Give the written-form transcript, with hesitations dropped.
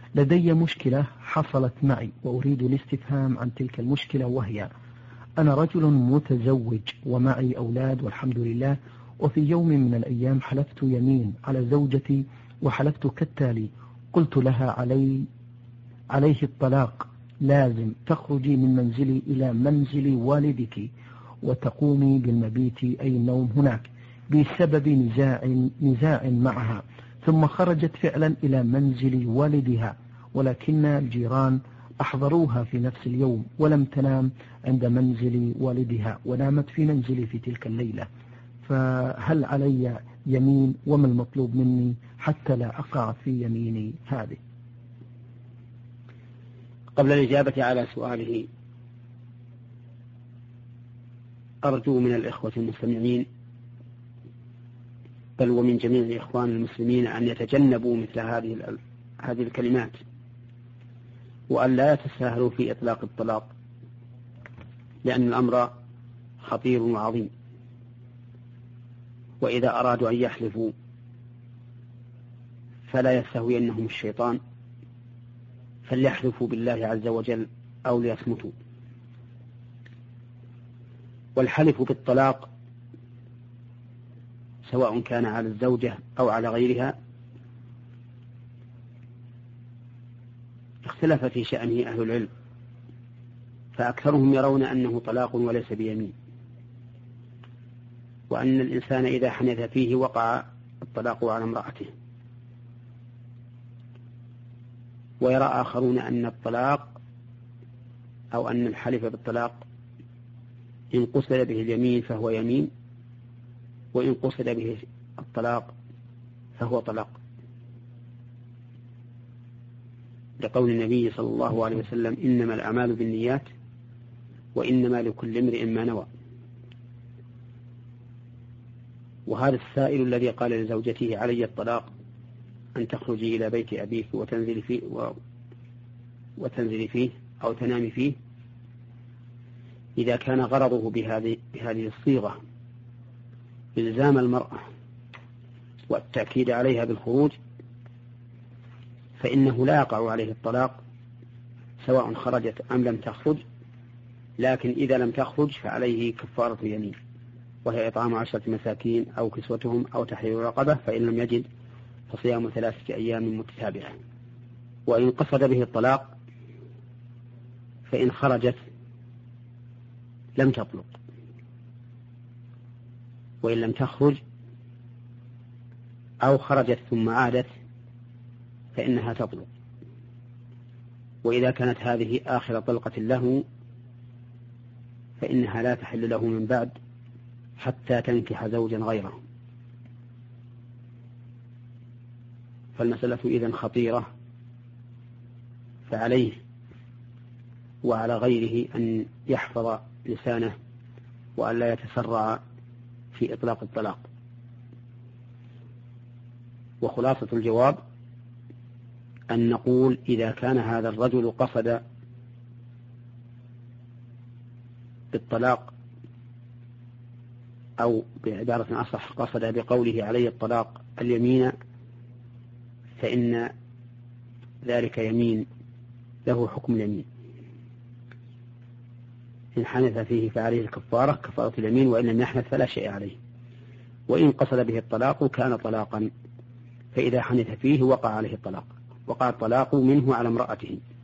لدي مشكلة حصلت معي وأريد الاستفهام عن تلك المشكلة، وهي: أنا رجل متزوج ومعي أولاد والحمد لله، وفي يوم من الأيام حلفت يمين على زوجتي وحلفت كالتالي: قلت لها عليه الطلاق، لازم تخرجي من منزلي إلى منزل والدك وتقومي بالمبيت أي النوم هناك، بسبب نزاع معها. ثم خرجت فعلا إلى منزل والدها، ولكن الجيران أحضروها في نفس اليوم ولم تنام عند منزل والدها ونامت في منزلي في تلك الليلة، فهل علي يمين وما المطلوب مني حتى لا أقع في يميني هذه؟ قبل الإجابة على سؤاله أرجو من الإخوة المستمعين بل ومن جميع الإخوان المسلمين أن يتجنبوا مثل هذه الكلمات، وأن لا يتساهلوا في إطلاق الطلاق، لأن الأمر خطير وعظيم. وإذا أرادوا أن يحلفوا فلا يستهوينهم الشيطان، فليحلفوا بالله عز وجل أو ليصمتوا. والحلف بالطلاق سواء كان على الزوجة أو على غيرها اختلف في شأنه أهل العلم، فأكثرهم يرون أنه طلاق وليس بيمين، وأن الإنسان إذا حنث فيه وقع الطلاق على امرأته. ويرى آخرون أن الطلاق أو أن الحلف بالطلاق إن قصد به اليمين فهو يمين، وإن قصد به الطلاق فهو طلاق، لقول النبي صلى الله عليه وسلم: إنما الأعمال بالنيات وإنما لكل امرئ ما نوى. وهذا السائل الذي قال لزوجته: علي الطلاق، أن تخرجي إلى بيت أبيك وتنزلي فيه أو تنامي فيه، إذا كان غرضه بهذه الصيغة إلزام المرأة والتأكيد عليها بالخروج، فإنه لا يقع عليه الطلاق سواء خرجت أم لم تخرج. لكن إذا لم تخرج فعليه كفارة يمين، وهي إطعام 10 مساكين أو كسوتهم أو تحرير رقبة، فإن لم يجد فصيام 3 أيام متتابعة. وإن قصد به الطلاق فإن خرجت لم تطلق، وإن لم تخرج أو خرجت ثم عادت فإنها تطلق. وإذا كانت هذه آخر طلقة له فإنها لا تحل له من بعد حتى تنكح زوجا غيره. فالمسألة إذن خطيرة، فعليه وعلى غيره أن يحفظ لسانه وأن لا يتسرع في إطلاق الطلاق. وخلاصة الجواب أن نقول: إذا كان هذا الرجل قصد بالطلاق، أو بعبارة أصح قصد بقوله علي الطلاق اليمين، فإن ذلك يمين له حكم اليمين. إن حنث فيه فعليه الكفارة كفارة اليمين، وإن لم يحنث فلا شيء عليه. وإن قصد به الطلاق كان طلاقا، فإذا حنث فيه وقع عليه الطلاق، وقع الطلاق منه على امرأته.